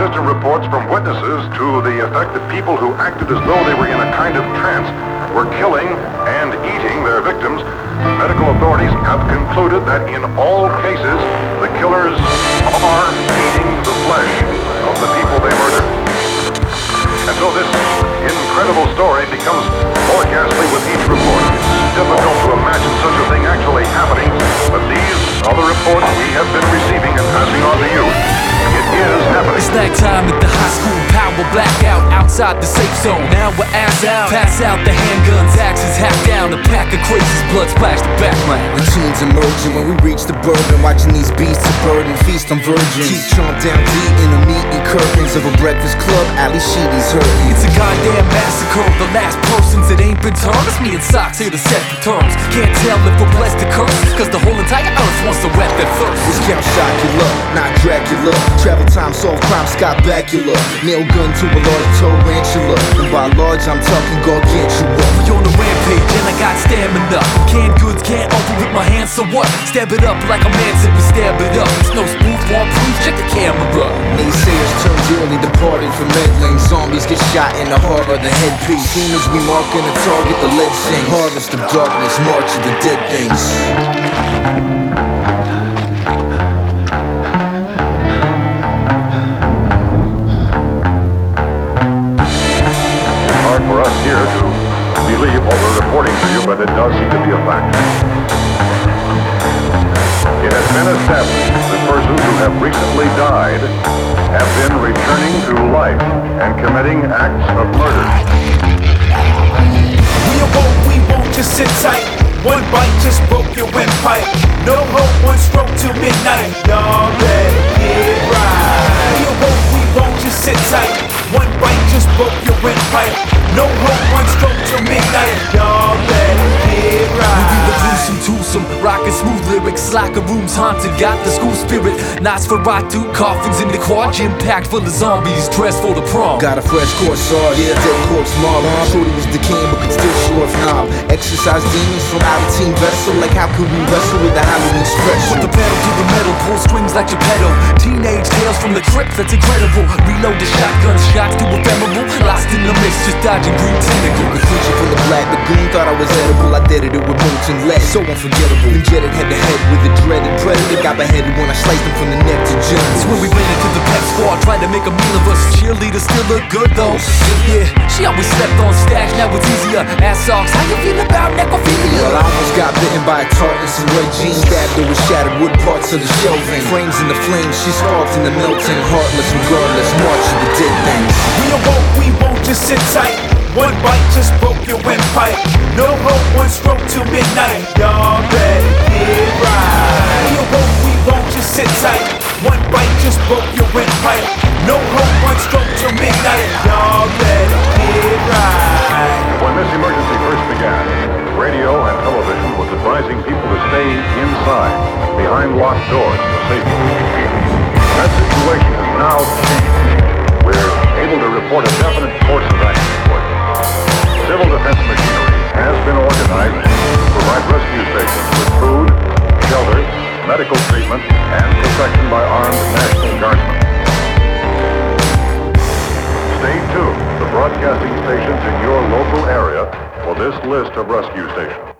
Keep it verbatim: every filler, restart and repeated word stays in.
inconsistent reports from witnesses to the effect that people who acted as though they were in a kind of trance were killing and eating their victims, medical authorities have concluded that in all cases, the killers are eating the flesh of the people they murdered. And so this incredible story becomes more ghastly with each report. It's difficult to imagine such a thing actually happening, but these are the reports we have been receiving and passing on to you. It is happening. It's nighttime at the high school, power blackout outside the safe zone. Now we're ass out, pass out the handguns, axes half down, a pack of crazies, blood splash the background. The tunes emerging when we reach the bourbon, watching these beasts of burden feast on virgins. Keep chomp down deep in the meaty curtains of a breakfast club. Ali Sheedy's hurting. It's a goddamn massacre. The last persons that ain't been turned. It's me and Socks here to set the terms. Can't tell if we're blessed to curse, cause the whole entire earth wants to wet their thirst. It's Count Chocula, not Dracula. Travel time, solve crime, Scott Bakula. Nail gun to a large tarantula. And by large, I'm talking gargantua. We on a rampage and I got stamina. Canned goods can't open with my hands, so what? Stab it up like a man said we stab it up. It's no smooth, won't proof, check the camera. Naysayers turn dearly departed from meddling. Zombies get shot in the heart of the headpiece. Soon as we mark in a target, the lead sings. Harvest of darkness, march of the dead things. Hard for us here to believe what we're reporting to you, but it does seem to be a fact. It has been established that persons who have recently died have been returning to life and committing acts of murder. We awoke, we won't just sit tight. One bite just broke your windpipe. No hope, one stroke till midnight. Y'all better get right. We awoke, we won't just sit tight. One bite just broke your windpipe. No hope, one stroke till midnight. Y'all better get right. We the gruesome, twosome, rockin' smooth lyrics. Locker rooms haunted, got the school spirit. Nosferatu, coffins in the quad, gym packed full of zombies, dressed for the prom. Got a fresh corsage, yeah, dead corpse mob. Shorty was decaying but could still show off knob. Exercise demons from out of team vessel. Like how could we wrestle with the Halloween special? Put the pedal to the metal, pull strings like Geppetto. Teenage tales from the crypt, that's incredible. Reload the shotgun, shots to ephemeral. Lost in the mix, just dodging green tentacles. The creature from the black lagoon thought I was edible. I deaded it with molten lead, so unforgettable. Been jetted head to head with the dreaded predator. Got beheaded when I sliced him from the neck to It's June. when we ran into the pep squad, tried to make a meal of us. Cheerleaders still look good though. Yeah, she always slept on stash, now it's easier. Ass socks, how you feel about necrophilia? Well, I almost got bitten by a tartness and red jeans. Stabbed her with shattered wood parts of the shelving. Frames in the flames, she sparked in the melting. Heartless, regardless, march of the dead things. We awoke, we won't just sit tight. One bite just broke your windpipe. No hope, one stroke till midnight. Y'all better get right. We awoke, we won't just sit tight. One bite just broke your windpipe. No hope, one stroke till midnight. Y'all better get right. When this emergency first began, radio and television was advising people to stay inside, behind locked doors for safety. That situation has now changed. We're able to report a definite course of action for you. Civil defense machinery has been organized to provide rescue stations with food, shelter, medical treatment, and protection by armed National Guardsmen. Stay tuned to broadcasting stations in your local area for this list of rescue stations.